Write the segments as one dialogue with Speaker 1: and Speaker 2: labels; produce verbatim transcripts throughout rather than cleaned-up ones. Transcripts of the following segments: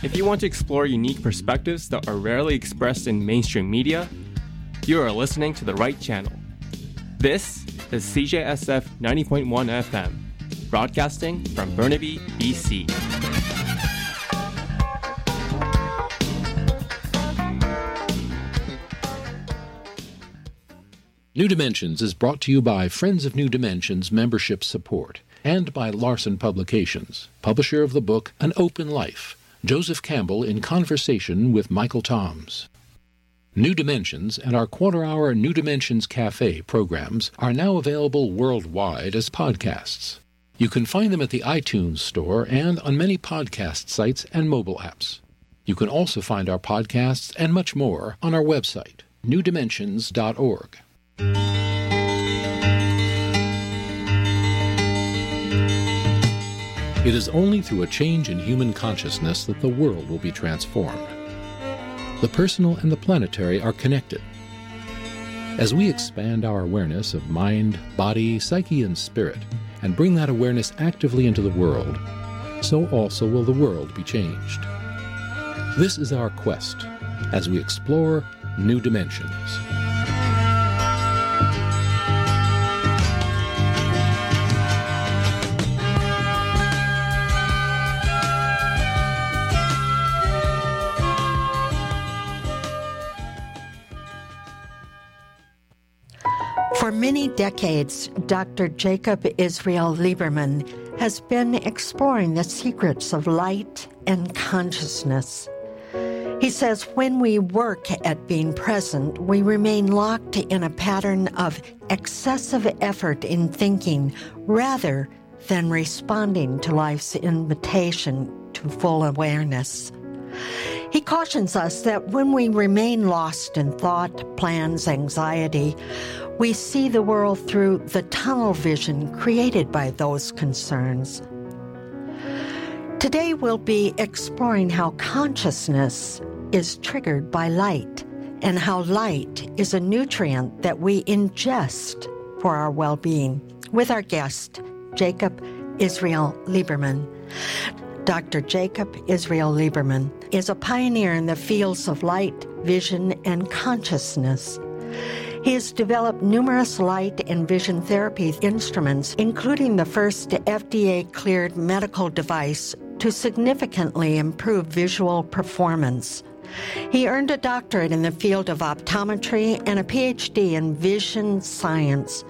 Speaker 1: If you want to explore unique perspectives that are rarely expressed in mainstream media, you are listening to the right channel. This is C J S F ninety point one F M, broadcasting from Burnaby, B C.
Speaker 2: New Dimensions is brought to you by Friends of New Dimensions membership support and by Larson Publications, publisher of the book An Open Life, Joseph Campbell in conversation with Michael Toms. New Dimensions and our quarter-hour New Dimensions Cafe programs are now available worldwide as podcasts. You can find them at the iTunes Store and on many podcast sites and mobile apps. You can also find our podcasts and much more on our website, new dimensions dot org. It is only through a change in human consciousness that the world will be transformed. The personal and the planetary are connected. As we expand our awareness of mind, body, psyche, and spirit, and bring that awareness actively into the world, so also will the world be changed. This is our quest as we explore new dimensions.
Speaker 3: For many decades, Doctor Jacob Israel Lieberman has been exploring the secrets of light and consciousness. He says when we work at being present, we remain locked in a pattern of excessive effort in thinking rather than responding to life's invitation to full awareness. He cautions us that when we remain lost in thought, plans, anxiety, we see the world through the tunnel vision created by those concerns. Today we'll be exploring how consciousness is triggered by light and how light is a nutrient that we ingest for our well-being with our guest, Jacob Israel Lieberman. Doctor Jacob Israel Lieberman is a pioneer in the fields of light, vision, and consciousness. He has developed numerous light and vision therapy instruments, including the first F D A-cleared medical device to significantly improve visual performance. He earned a doctorate in the field of optometry and a P H D in vision science.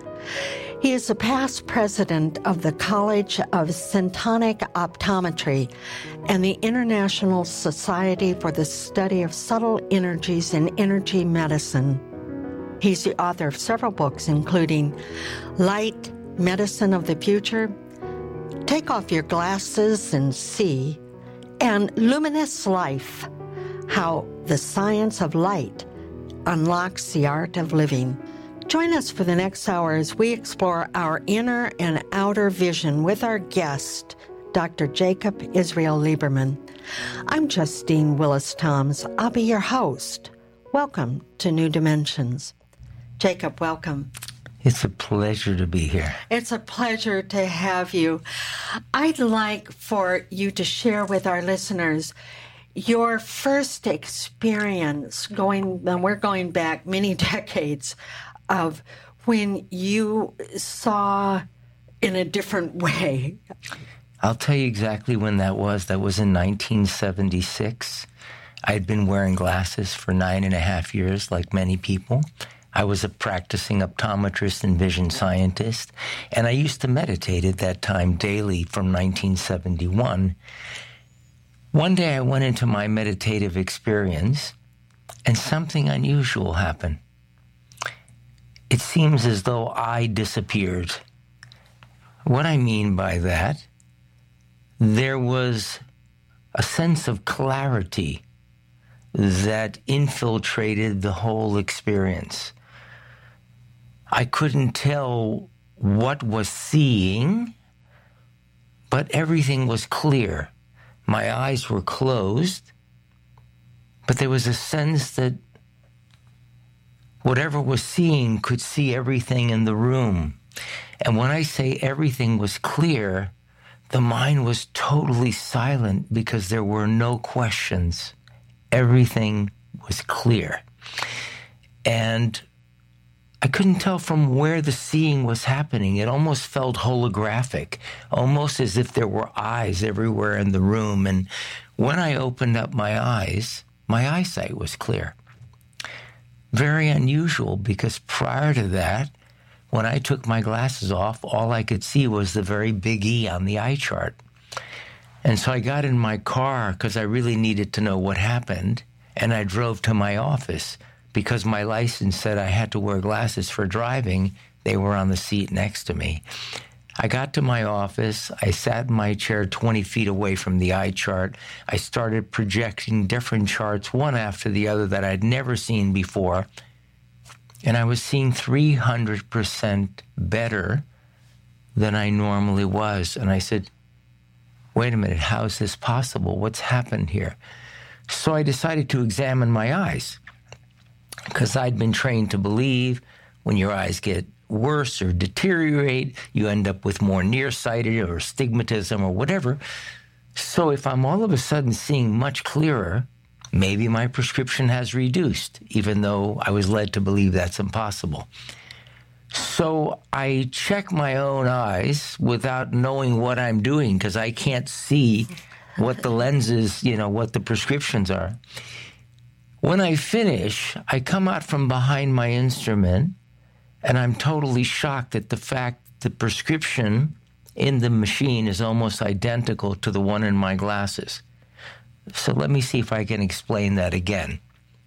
Speaker 3: He is a past president of the College of Syntonic Optometry and the International Society for the Study of Subtle Energies in Energy Medicine. He's the author of several books, including Light, Medicine of the Future, Take Off Your Glasses and See, and Luminous Life, How the Science of Light Unlocks the Art of Living. Join us for the next hour as we explore our inner and outer vision with our guest, Doctor Jacob Israel Lieberman. I'm Justine Willis Toms. I'll be your host. Welcome to New Dimensions. Jacob, welcome.
Speaker 4: It's a pleasure to be here.
Speaker 3: It's a pleasure to have you. I'd like for you to share with our listeners your first experience going, and we're going back many decades, of when you saw in a different way.
Speaker 4: I'll tell you exactly when that was. That was in nineteen seventy-six. I had been wearing glasses for nine and a half years, like many people. I was a practicing optometrist and vision scientist, and I used to meditate at that time daily from nineteen seventy-one. One day I went into my meditative experience, and something unusual happened. It seems as though I disappeared. What I mean by that, there was a sense of clarity that infiltrated the whole experience. I couldn't tell what was seeing, but everything was clear. My eyes were closed, but there was a sense that whatever was seeing could see everything in the room. And when I say everything was clear, the mind was totally silent because there were no questions. Everything was clear. And I couldn't tell from where the seeing was happening. It almost felt holographic, almost as if there were eyes everywhere in the room. And when I opened up my eyes, my eyesight was clear. Very unusual, because prior to that, when I took my glasses off, all I could see was the very big E on the eye chart. And so I got in my car because I really needed to know what happened, and I drove to my office because my license said I had to wear glasses for driving. They were on the seat next to me. I got to my office. I sat in my chair twenty feet away from the eye chart. I started projecting different charts, one after the other, that I'd never seen before. And I was seeing three hundred percent better than I normally was. And I said, wait a minute, how is this possible? What's happened here? So I decided to examine my eyes, because I'd been trained to believe when your eyes get worse or deteriorate, you end up with more nearsighted or astigmatism or whatever. So if I'm all of a sudden seeing much clearer, maybe my prescription has reduced, even though I was led to believe that's impossible. So I check my own eyes without knowing what I'm doing, because I can't see what the lenses, you know, what the prescriptions are. When I finish, I come out from behind my instrument, and I'm totally shocked at the fact the prescription in the machine is almost identical to the one in my glasses. So let me see if I can explain that again.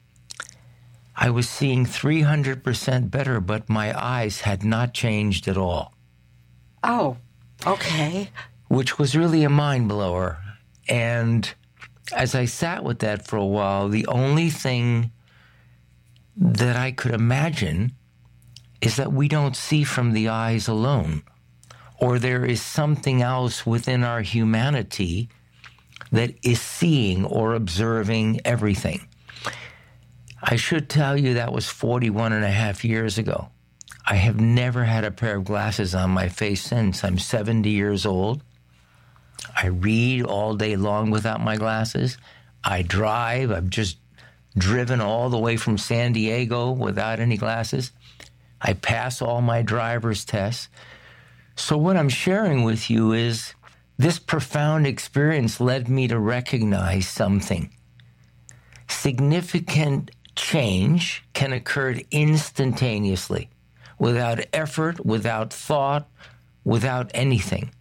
Speaker 4: I was seeing three hundred percent better, but my eyes had not changed at all.
Speaker 3: Oh, okay.
Speaker 4: Which was really a mind blower. And as I sat with that for a while, the only thing that I could imagine is that we don't see from the eyes alone, or there is something else within our humanity that is seeing or observing everything. I should tell you that was forty-one and a half years ago. I have never had a pair of glasses on my face since. I'm seventy years old. I read all day long without my glasses. I drive. I've just driven all the way from San Diego without any glasses. I pass all my driver's tests. So what I'm sharing with you is this profound experience led me to recognize something. Significant change can occur instantaneously, without effort, without thought, without anything.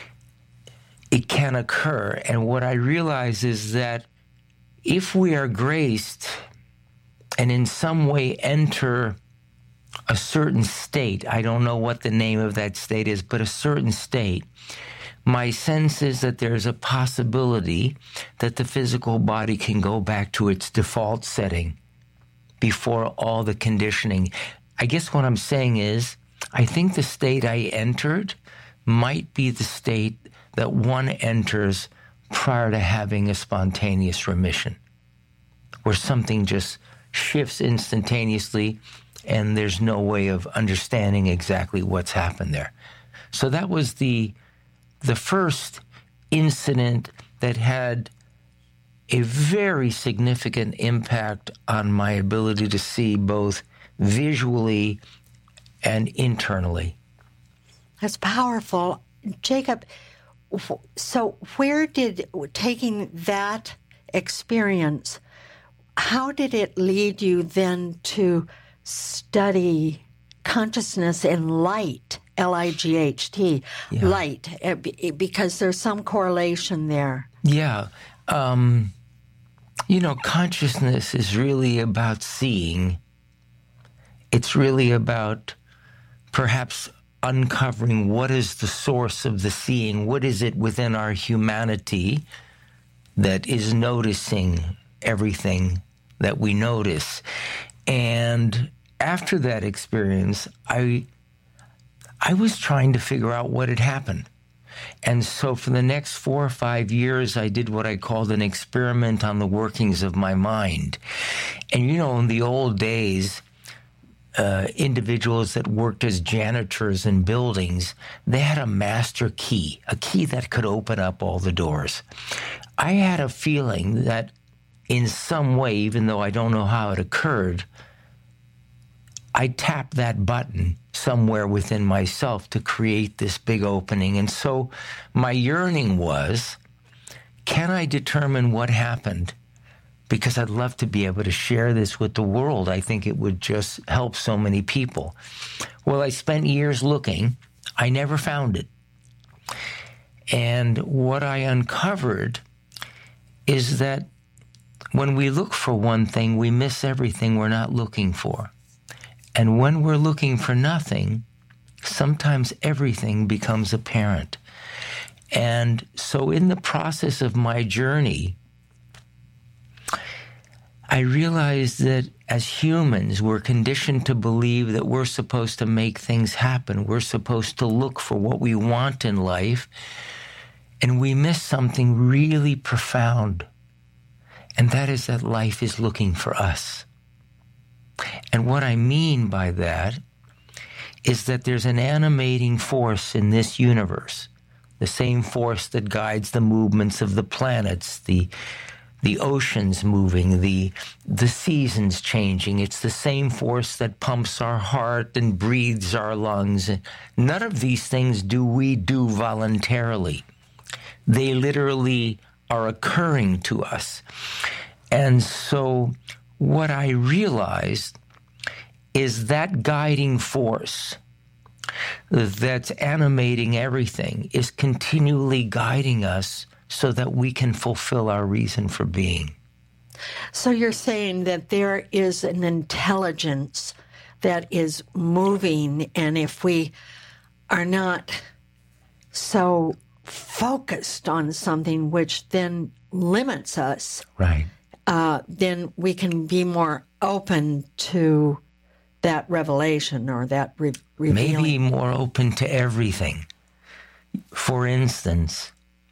Speaker 4: It can occur. And what I realize is that if we are graced and in some way enter a certain state, I don't know what the name of that state is, but a certain state, my sense is that there's a possibility that the physical body can go back to its default setting before all the conditioning. I guess what I'm saying is, I think the state I entered might be the state that one enters prior to having a spontaneous remission, where something just shifts instantaneously and there's no way of understanding exactly what's happened there. So that was the the first incident that had a very significant impact on my ability to see both visually and internally.
Speaker 3: That's powerful. Jacob, so where did, taking that experience, how did it lead you then to study consciousness and light, L I G H T, yeah. Light, because there's some correlation there?
Speaker 4: Yeah. Um, you know, consciousness is really about seeing. It's really about perhaps uncovering what is the source of the seeing. What is it within our humanity that is noticing everything that we notice? And after that experience, I I was trying to figure out what had happened. And so for the next four or five years, I did what I called an experiment on the workings of my mind. And, you know, in the old days, uh, individuals that worked as janitors in buildings, they had a master key, a key that could open up all the doors. I had a feeling that in some way, even though I don't know how it occurred, I tapped that button somewhere within myself to create this big opening. And so my yearning was, can I determine what happened? Because I'd love to be able to share this with the world. I think it would just help so many people. Well, I spent years looking. I never found it. And what I uncovered is that when we look for one thing, we miss everything we're not looking for. And when we're looking for nothing, sometimes everything becomes apparent. And so in the process of my journey, I realized that as humans, we're conditioned to believe that we're supposed to make things happen. We're supposed to look for what we want in life, and we miss something really profound, and that is that life is looking for us. And what I mean by that is that there's an animating force in this universe, the same force that guides the movements of the planets, the the oceans moving, the the seasons changing. It's the same force that pumps our heart and breathes our lungs. None of these things do we do voluntarily. They literally are occurring to us. And so what I realized is that guiding force that's animating everything is continually guiding us so that we can fulfill our reason for being.
Speaker 3: So you're saying that there is an intelligence that is moving, and if we are not so focused on something which then limits us,
Speaker 4: right,
Speaker 3: uh, then we can be more open to that revelation or that re- revealing.
Speaker 4: Maybe more open to everything. For instance,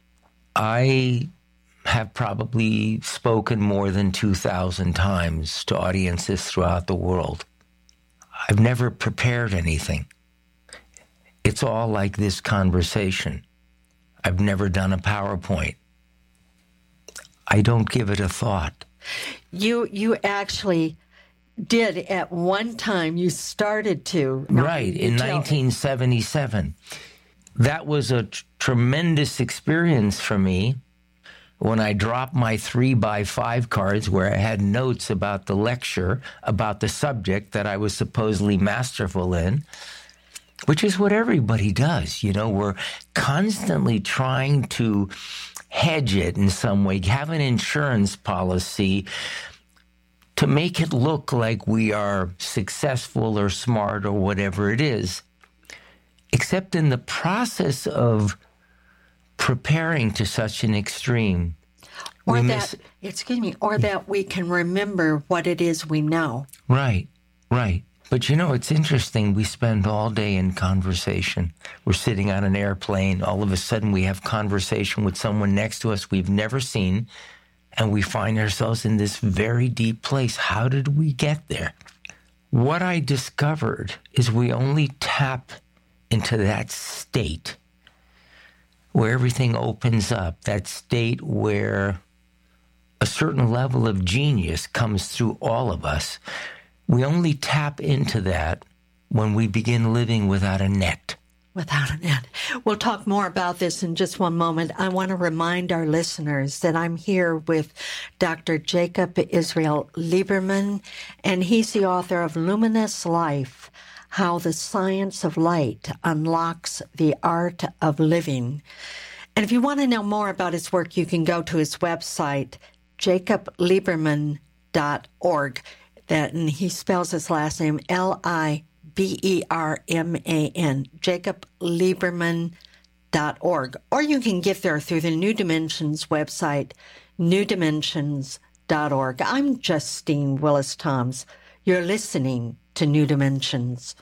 Speaker 4: I have probably spoken more than two thousand times to audiences throughout the world. I've never prepared anything. It's all like this conversation. I've never done a PowerPoint. I don't give it a thought.
Speaker 3: You you actually did at one time. You started to.
Speaker 4: Right, in nineteen seventy-seven. That was a t- tremendous experience for me when I dropped my three by five cards where I had notes about the lecture, about the subject that I was supposedly masterful in, which is what everybody does. You know, we're constantly trying to hedge it in some way, have an insurance policy to make it look like we are successful or smart or whatever it is. Except in the process of preparing to such an extreme,
Speaker 3: or
Speaker 4: we
Speaker 3: that,
Speaker 4: miss,
Speaker 3: excuse me, or that we can remember what it is we know.
Speaker 4: Right, right. But you know, it's interesting. We spend all day in conversation. We're sitting on an airplane. All of a sudden, we have conversation with someone next to us we've never seen, and we find ourselves in this very deep place. How did we get there? What I discovered is we only tap into that state where everything opens up, that state where a certain level of genius comes through all of us. We only tap into that when we begin living without a net.
Speaker 3: Without a net. We'll talk more about this in just one moment. I want to remind our listeners that I'm here with Doctor Jacob Israel Lieberman, and he's the author of Luminous Life, How the Science of Light Unlocks the Art of Living. And if you want to know more about his work, you can go to his website, jacob lieberman dot org. That, and he spells his last name L I B E R M A N, jacob lieberman dot org. Or you can get there through the New Dimensions website, new dimensions dot org. I'm Justine Willis-Toms. You're listening to New Dimensions.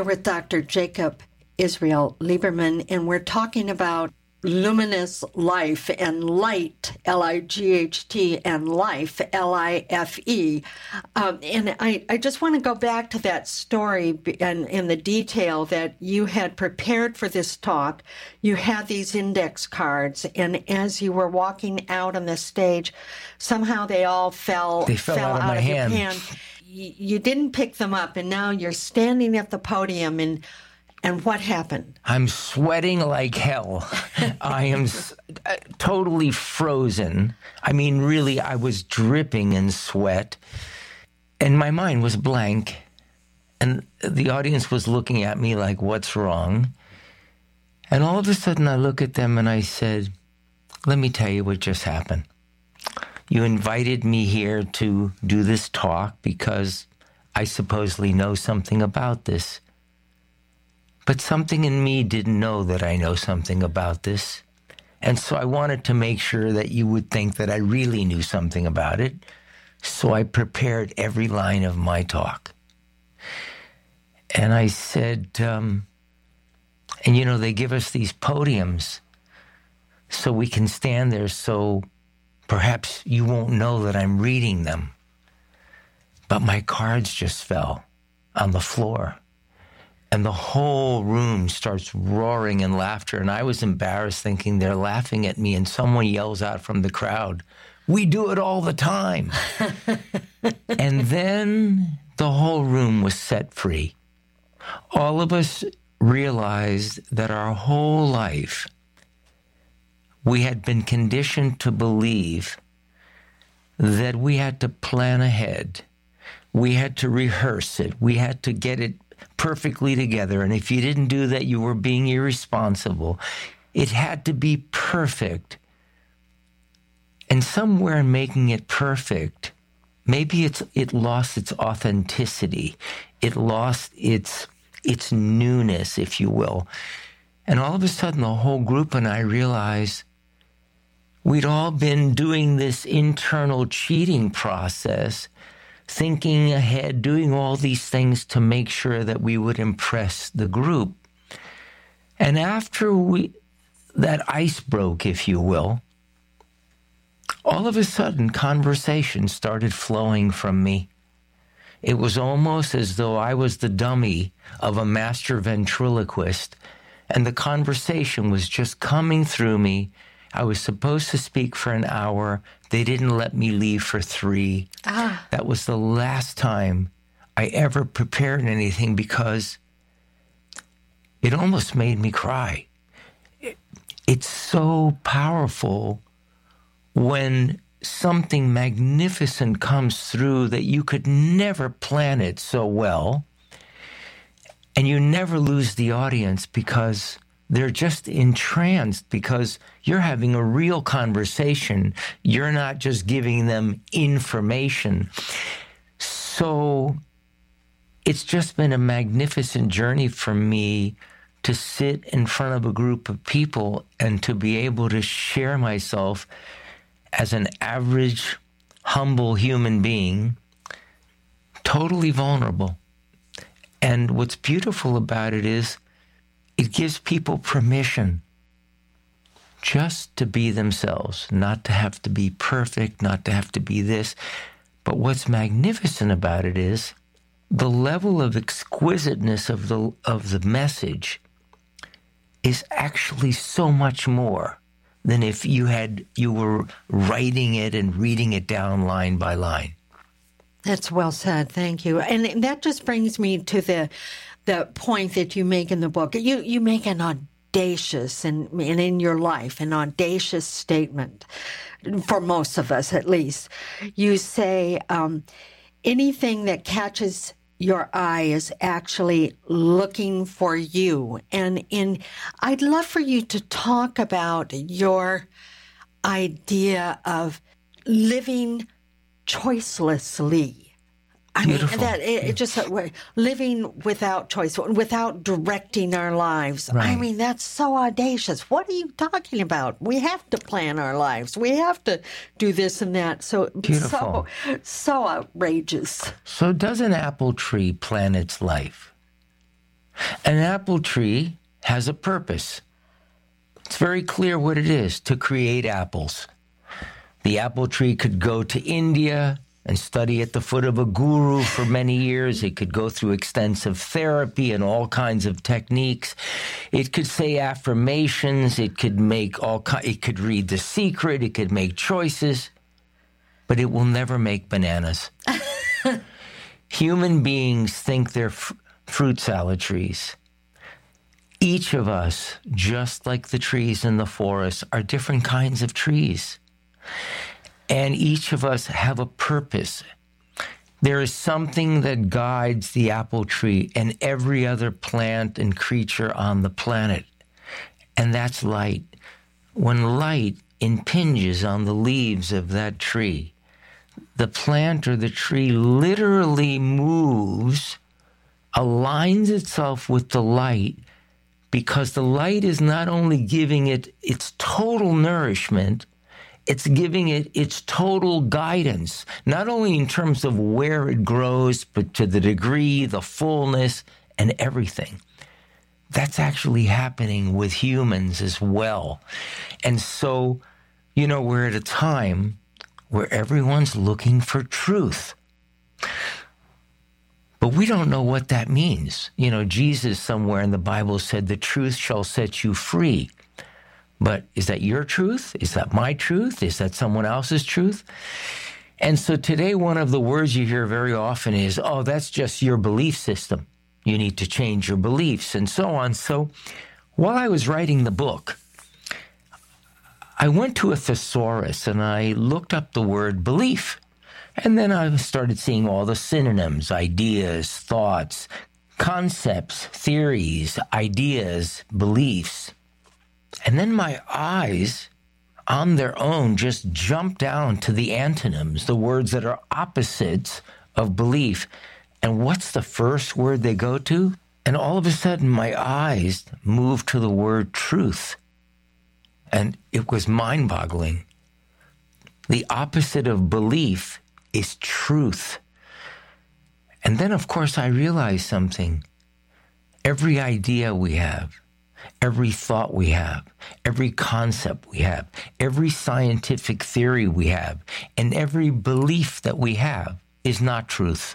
Speaker 3: with Doctor Jacob Israel Lieberman, and we're talking about luminous life and light, L I G H T, and life, L I F E. Um, and I, I just want to go back to that story and, and the detail that you had prepared for this talk. You had these index cards, and as you were walking out on the stage, somehow they all fell,
Speaker 4: they fell,
Speaker 3: fell
Speaker 4: out of
Speaker 3: out
Speaker 4: my
Speaker 3: of
Speaker 4: hand.
Speaker 3: your hand. You didn't pick them up, and now you're standing at the podium, and And what happened?
Speaker 4: I'm sweating like hell. I am s- totally frozen. I mean, really, I was dripping in sweat. And my mind was blank. And the audience was looking at me like, what's wrong? And all of a sudden, I look at them and I said, let me tell you what just happened. You invited me here to do this talk because I supposedly know something about this. But something in me didn't know that I know something about this. And so I wanted to make sure that you would think that I really knew something about it. So I prepared every line of my talk. And I said, um, and you know, they give us these podiums so we can stand there so perhaps you won't know that I'm reading them. But my cards just fell on the floor. And the whole room starts roaring in laughter. And I was embarrassed thinking they're laughing at me. And someone yells out from the crowd, we do it all the time. And then the whole room was set free. All of us realized that our whole life we had been conditioned to believe that we had to plan ahead. We had to rehearse it. We had to get it perfectly together. And if you didn't do that, you were being irresponsible. It had to be perfect. And somewhere in making it perfect, maybe it's it lost its authenticity. It lost its its newness, if you will. And all of a sudden, the whole group and I realized we'd all been doing this internal cheating process, thinking ahead, doing all these things to make sure that we would impress the group. And after we that ice broke, if you will, all of a sudden, conversation started flowing from me. It was almost as though I was the dummy of a master ventriloquist, and the conversation was just coming through me. I was supposed to speak for an hour. They didn't let me leave for three. Ah. That was the last time I ever prepared anything because it almost made me cry. It, it's so powerful when something magnificent comes through that you could never plan it so well, and you never lose the audience because they're just entranced because you're having a real conversation. You're not just giving them information. So it's just been a magnificent journey for me to sit in front of a group of people and to be able to share myself as an average, humble human being, totally vulnerable. And what's beautiful about it is it gives people permission just to be themselves, not to have to be perfect, not to have to be this. But what's magnificent about it is the level of exquisiteness of the of the message is actually so much more than if you had you were writing it and reading it down line by line.
Speaker 3: That's well said. Thank you. And that just brings me to the the point that you make in the book. You you make an audacious, and, and in your life, an audacious statement, for most of us at least. You say um, anything that catches your eye is actually looking for you. And in, I'd love for you to talk about your idea of living choicelessly. I
Speaker 4: Beautiful.
Speaker 3: mean, that it, it just uh, living without choice, without directing our lives.
Speaker 4: Right.
Speaker 3: I mean, that's so audacious. What are you talking about? We have to plan our lives. We have to do this and that. So,
Speaker 4: Beautiful.
Speaker 3: so, so outrageous.
Speaker 4: So does an apple tree plan its life? An apple tree has a purpose. It's very clear what it is, to create apples. The apple tree could go to India and study at the foot of a guru for many years. It could go through extensive therapy and all kinds of techniques. It could say affirmations. It could make all. It could read The Secret. It could make choices, but it will never make bananas. Human beings think they're f- fruit salad trees. Each of us, just like the trees in the forest, are different kinds of trees. And each of us have a purpose. There is something that guides the apple tree and every other plant and creature on the planet, and that's light. When light impinges on the leaves of that tree, the plant or the tree literally moves, aligns itself with the light, because the light is not only giving it its total nourishment, it's giving it its total guidance, not only in terms of where it grows, but to the degree, the fullness, and everything. That's actually happening with humans as well. And so, you know, we're at a time where everyone's looking for truth. But we don't know what that means. You know, Jesus somewhere in the Bible said, the truth shall set you free. But is that your truth? Is that my truth? Is that someone else's truth? And so today, one of the words you hear very often is, oh, that's just your belief system. You need to change your beliefs and so on. So while I was writing the book, I went to a thesaurus and I looked up the word belief. And then I started seeing all the synonyms, ideas, thoughts, concepts, theories, ideas, beliefs. And then my eyes, on their own, just jumped down to the antonyms, the words that are opposites of belief. And what's the first word they go to? And all of a sudden, my eyes moved to the word truth. And it was mind-boggling. The opposite of belief is truth. And then, of course, I realized something. Every idea we have, every thought we have, every concept we have, every scientific theory we have, and every belief that we have is not truth.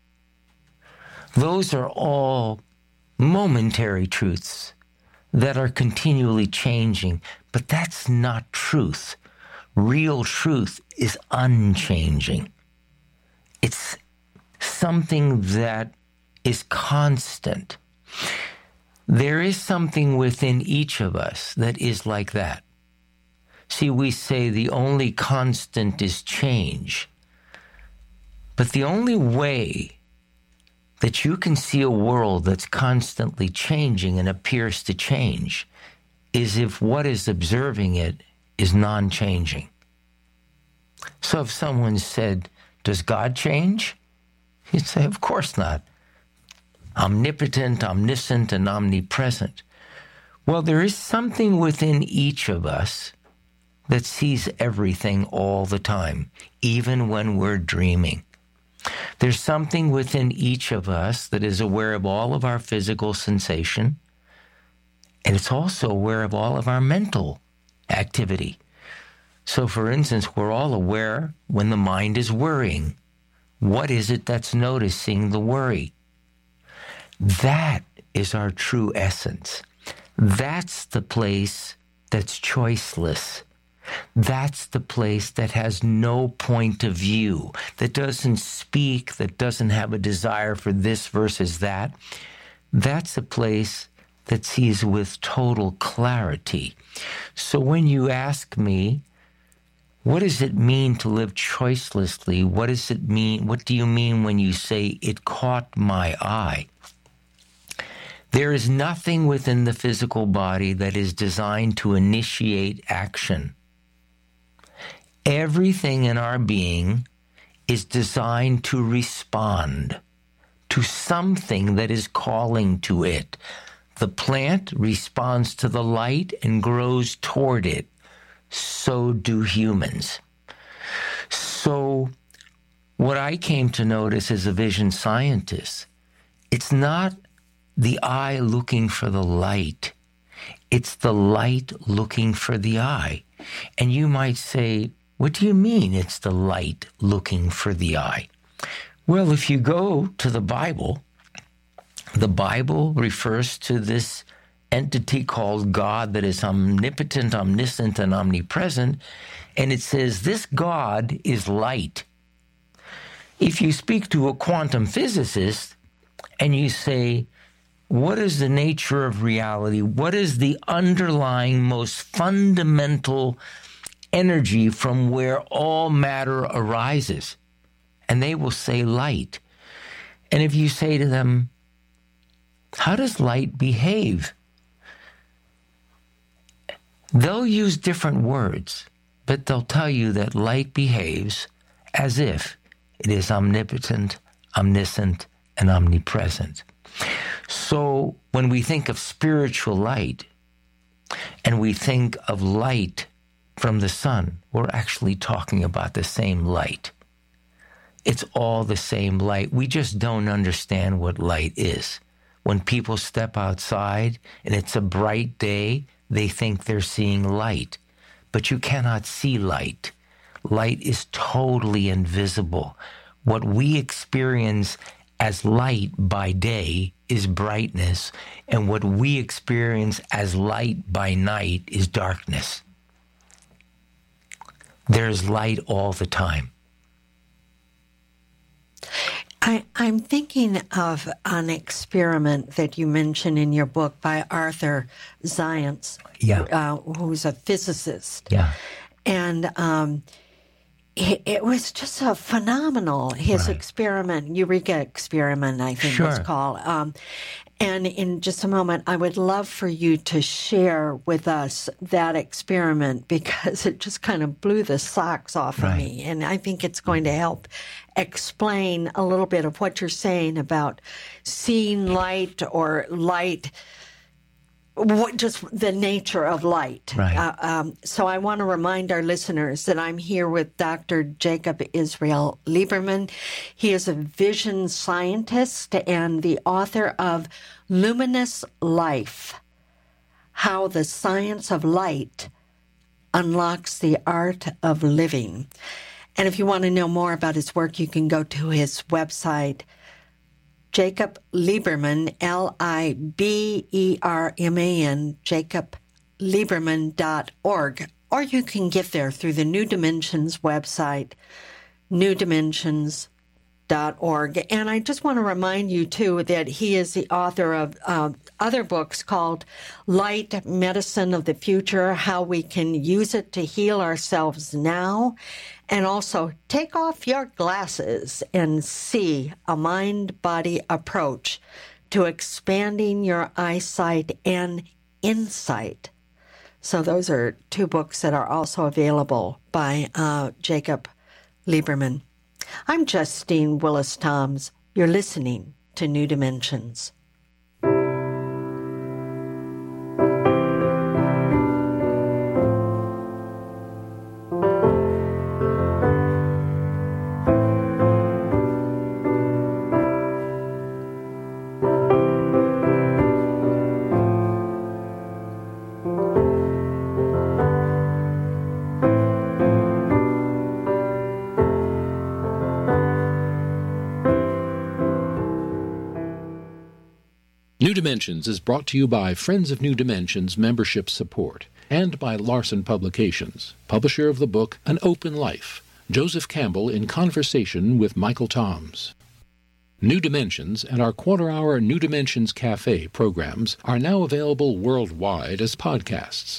Speaker 4: Those are all momentary truths that are continually changing, but that's not truth. Real truth is unchanging. It's something that is constant. There is something within each of us that is like that. See, we say the only constant is change. But the only way that you can see a world that's constantly changing and appears to change is if what is observing it is non-changing. So if someone said, does God change? You'd say, of course not. Omnipotent, omniscient, and omnipresent. Well, there is something within each of us that sees everything all the time, even when we're dreaming. There's something within each of us that is aware of all of our physical sensation, and it's also aware of all of our mental activity. So, for instance, we're all aware when the mind is worrying. What is it that's noticing the worry? That is our true essence. That's the place that's choiceless. That's the place that has no point of view, that doesn't speak, that doesn't have a desire for this versus that. That's a place that sees with total clarity. So when you ask me, what does it mean to live choicelessly? What does it mean? What do you mean when you say it caught my eye? There is nothing within the physical body that is designed to initiate action. Everything in our being is designed to respond to something that is calling to it. The plant responds to the light and grows toward it. So do humans. So what I came to notice as a vision scientist, it's not the eye looking for the light. It's the light looking for the eye. And you might say, what do you mean it's the light looking for the eye? Well, if you go to the Bible, the Bible refers to this entity called God that is omnipotent, omniscient, and omnipresent, and it says this God is light. If you speak to a quantum physicist and you say, what is the nature of reality? What is the underlying, most fundamental energy from where all matter arises? And they will say light. And if you say to them, how does light behave? They'll use different words, but they'll tell you that light behaves as if it is omnipotent, omniscient, and omnipresent. So when we think of spiritual light and we think of light from the sun, we're actually talking about the same light. It's all the same light. We just don't understand what light is. When people step outside and it's a bright day, they think they're seeing light. But you cannot see light. Light is totally invisible. What we experience as light by day is brightness, and what we experience as light by night is darkness. There's light all the time.
Speaker 3: I, I'm thinking of an experiment that you mention in your book by Arthur Zajonc,
Speaker 4: yeah.
Speaker 3: uh, who's a physicist.
Speaker 4: Yeah.
Speaker 3: And um, it, it was just a phenomenal, his
Speaker 4: right.
Speaker 3: experiment, Eureka experiment, I think
Speaker 4: sure.
Speaker 3: it's called. Um, and in just a moment, I would love for you to share with us that experiment, because it just kind of blew the socks off
Speaker 4: right.
Speaker 3: of me. And I think it's going to help explain a little bit of what you're saying about seeing light or light, what, just the nature of light.
Speaker 4: Right.
Speaker 3: Uh, um, so I want to remind our listeners that I'm here with Doctor Jacob Israel Lieberman. He is a vision scientist and the author of Luminous Life, How the Science of Light Unlocks the Art of Living. And if you want to know more about his work, you can go to his website, Jacob Lieberman, L I B E R M A N, jacob lieberman dot org. Or you can get there through the New Dimensions website, new dimensions dot org. And I just want to remind you, too, that he is the author of uh, other books called Light, Medicine of the Future, How We Can Use It to Heal Ourselves Now, and also Take Off Your Glasses and See, a mind-body approach to expanding your eyesight and insight. So those are two books that are also available by uh, Jacob Lieberman. I'm Justine Willis-Toms. You're listening to New Dimensions.
Speaker 2: New Dimensions is brought to you by Friends of New Dimensions membership support and by Larson Publications, publisher of the book An Open Life, Joseph Campbell in conversation with Michael Toms. New Dimensions and our quarter-hour New Dimensions Cafe programs are now available worldwide as podcasts.